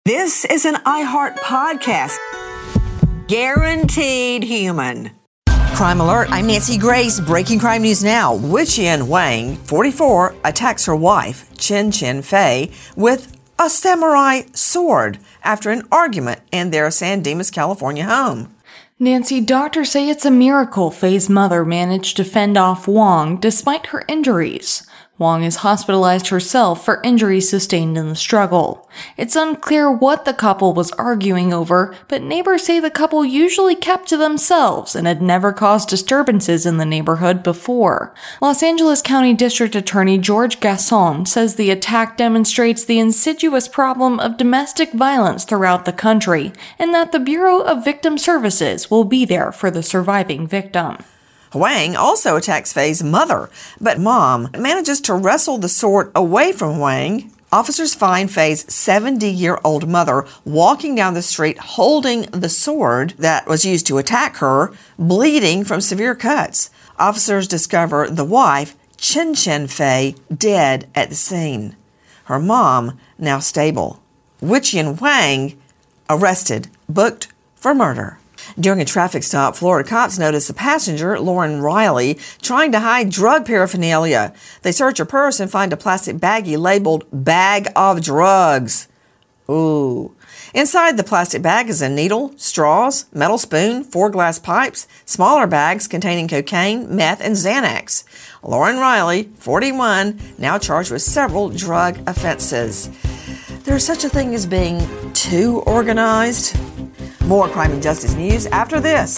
This is an iHeart podcast. Guaranteed human. Crime Alert, I'm Nancy Grace. Breaking crime news now. Wu-Chien Wang, 44, attacks her wife, Chen Fei, with a samurai sword after an argument in their San Dimas, California home. Nancy, doctors say it's a miracle Fei's mother managed to fend off Wang despite her injuries. Wang is hospitalized herself for injuries sustained in the struggle. It's unclear what the couple was arguing over, but neighbors say the couple usually kept to themselves and had never caused disturbances in the neighborhood before. Los Angeles County District Attorney George Gascon says the attack demonstrates the insidious problem of domestic violence throughout the country, and that the Bureau of Victim Services will be there for the surviving victim. Wang also attacks Fei's mother, but Mom manages to wrestle the sword away from Wang. Officers find Fei's 70-year-old mother walking down the street holding the sword that was used to attack her, bleeding from severe cuts. Officers discover the wife, Chen Fei, dead at the scene. Her mom, now stable. Wu-Chien Wang, arrested, booked for murder. During a traffic stop, Florida cops noticed a passenger, Lauren Riley, trying to hide drug paraphernalia. They search her purse and find a plastic baggie labeled "Bag of Drugs." Ooh. Inside the plastic bag is a needle, straws, metal spoon, 4 glass pipes, smaller bags containing cocaine, meth, and Xanax. Lauren Riley, 41, now charged with several drug offenses. There's such a thing as being too organized. More crime and justice news after this.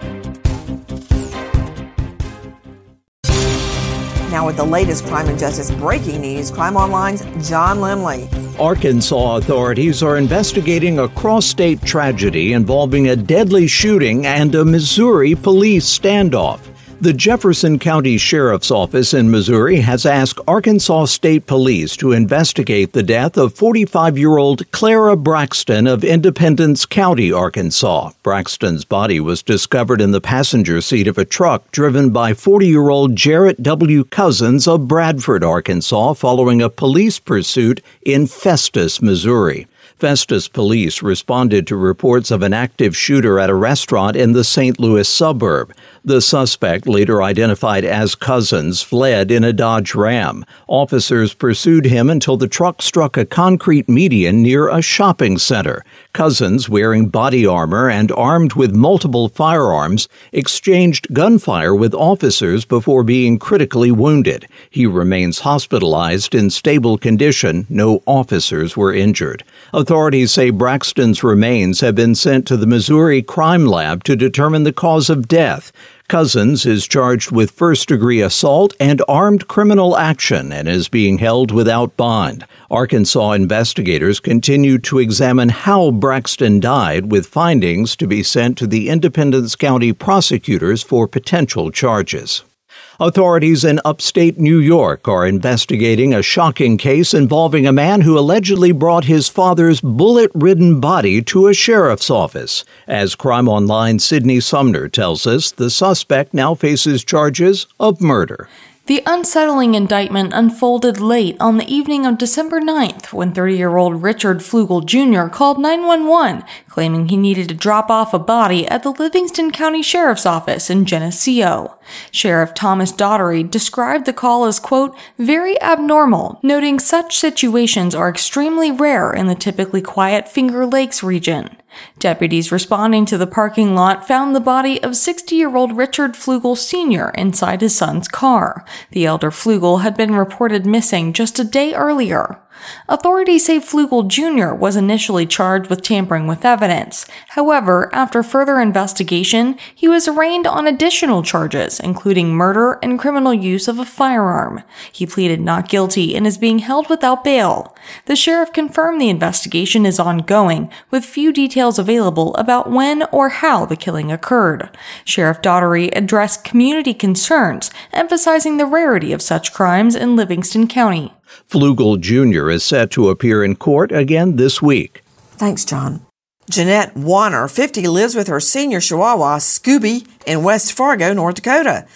Now with the latest crime and justice breaking news, Crime Online's John Limley. Arkansas authorities are investigating a cross-state tragedy involving a deadly shooting and a Missouri police standoff. The Jefferson County Sheriff's Office in Missouri has asked Arkansas State Police to investigate the death of 45-year-old Clara Braxton of Independence County, Arkansas. Braxton's body was discovered in the passenger seat of a truck driven by 40-year-old Jarrett W. Cousins of Bradford, Arkansas, following a police pursuit in Festus, Missouri. Festus police responded to reports of an active shooter at a restaurant in the St. Louis suburb. The suspect, later identified as Cousins, fled in a Dodge Ram. Officers pursued him until the truck struck a concrete median near a shopping center. Cousins, wearing body armor and armed with multiple firearms, exchanged gunfire with officers before being critically wounded. He remains hospitalized in stable condition. No officers were injured. Authorities say Braxton's remains have been sent to the Missouri Crime Lab to determine the cause of death. Cousins is charged with first-degree assault and armed criminal action and is being held without bond. Arkansas investigators continue to examine how Braxton died, with findings to be sent to the Independence County prosecutors for potential charges. Authorities in upstate New York are investigating a shocking case involving a man who allegedly brought his father's bullet-ridden body to a sheriff's office. As Crime Online's Sydney Sumner tells us, the suspect now faces charges of murder. The unsettling indictment unfolded late on the evening of December 9th when 30-year-old Richard Flugel Jr. called 911, claiming he needed to drop off a body at the Livingston County Sheriff's Office in Geneseo. Sheriff Thomas Daughtery described the call as, quote, very abnormal, noting such situations are extremely rare in the typically quiet Finger Lakes region. Deputies responding to the parking lot found the body of 60-year-old Richard Flugel Sr. inside his son's car. The elder Flugel had been reported missing just a day earlier. Authorities say Flugel Jr. was initially charged with tampering with evidence. However, after further investigation, he was arraigned on additional charges, including murder and criminal use of a firearm. He pleaded not guilty and is being held without bail. The sheriff confirmed the investigation is ongoing, with few details available about when or how the killing occurred. Sheriff Daughtery addressed community concerns, emphasizing the rarity of such crimes in Livingston County. Flugel Jr. is set to appear in court again this week. Thanks, John. Jeanette Warner, 50, lives with her senior Chihuahua, Scooby, in West Fargo, North Dakota.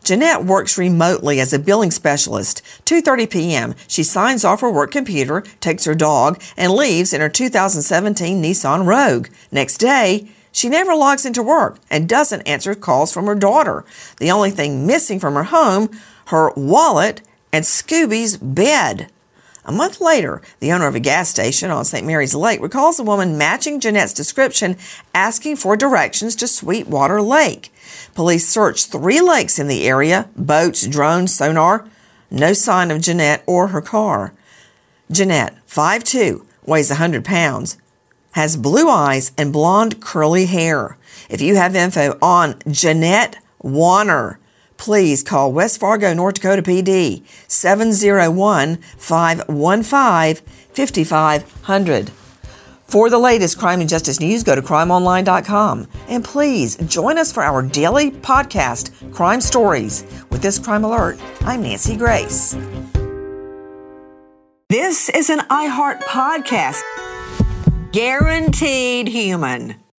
Jeanette works remotely as a billing specialist. 2:30 p.m., she signs off her work computer, takes her dog, and leaves in her 2017 Nissan Rogue. Next day, she never logs into work and doesn't answer calls from her daughter. The only thing missing from her home, her wallet and Scooby's bed. A month later, the owner of a gas station on St. Mary's Lake recalls a woman matching Jeanette's description asking for directions to Sweetwater Lake. Police searched 3 lakes in the area, boats, drones, sonar. No sign of Jeanette or her car. Jeanette, 5'2", weighs 100 pounds, has blue eyes and blonde curly hair. If you have info on Jeanette Warner, please call West Fargo, North Dakota PD, 701-515-5500. For the latest crime and justice news, go to crimeonline.com. And please join us for our daily podcast, Crime Stories. With this Crime Alert, I'm Nancy Grace. This is an iHeart podcast. Guaranteed human.